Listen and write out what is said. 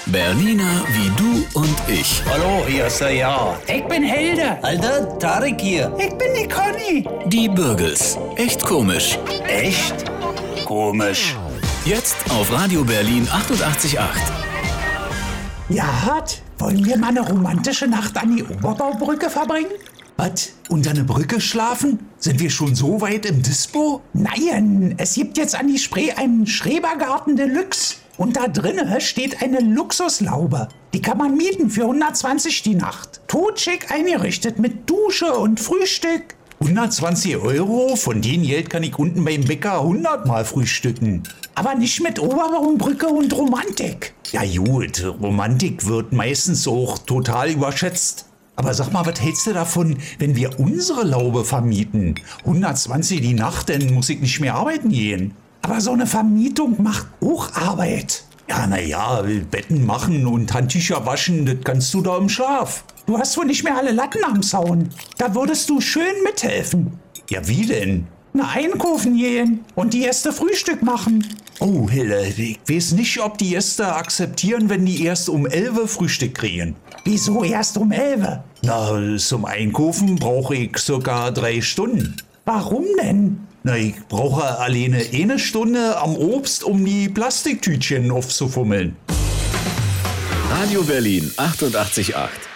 Berliner wie du und ich. Hallo, hier ist der Ja. Ich bin Helder. Alter, Tarek hier. Ich bin die Conny. Die Bürgels. Echt komisch. Echt? Komisch. Jetzt auf Radio Berlin 88.8. Ja, Hart, wollen wir mal eine romantische Nacht an die Oberbaubrücke verbringen? Was? Unter eine Brücke schlafen? Sind wir schon so weit im Dispo? Nein, es gibt jetzt an die Spree einen Schrebergarten Deluxe. Und da drinnen steht eine Luxuslaube. Die kann man mieten für 120 die Nacht. Totschick eingerichtet mit Dusche und Frühstück. 120 €? Von dem Geld kann ich unten beim Bäcker 100 Mal frühstücken. Aber nicht mit Oberbaubrücke und Romantik. Ja gut, Romantik wird meistens auch total überschätzt. Aber sag mal, was hältst du davon, wenn wir unsere Laube vermieten? 120 die Nacht, dann muss ich nicht mehr arbeiten gehen. Aber so eine Vermietung macht auch Arbeit. Ja, naja, Betten machen und Handtücher waschen, das kannst du da im Schlaf. Du hast wohl nicht mehr alle Latten am Zaun. Da würdest du schön mithelfen. Ja, wie denn? Na, einkaufen gehen und die erste Frühstück machen. Oh, Hille, ich weiß nicht, ob die Gäste akzeptieren, wenn die erst um 11 Frühstück kriegen. Wieso erst um 11? Na, zum Einkaufen brauche ich circa 3 Stunden. Warum denn? Na, ich brauche alleine eine Stunde am Obst, um die Plastiktütchen aufzufummeln. Radio Berlin 88.8.